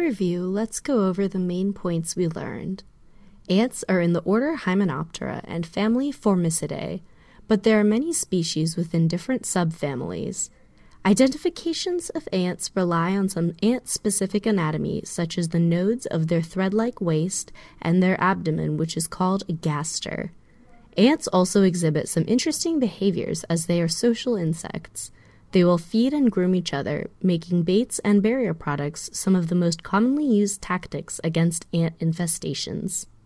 review, let's go over the main points we learned. Ants are in the order Hymenoptera and family Formicidae, but there are many species within different subfamilies. Identifications of ants rely on some ant-specific anatomy, such as the nodes of their thread-like waist and their abdomen, which is called a gaster. Ants also exhibit some interesting behaviors as they are social insects. They will feed and groom each other, making baits and barrier products some of the most commonly used tactics against ant infestations.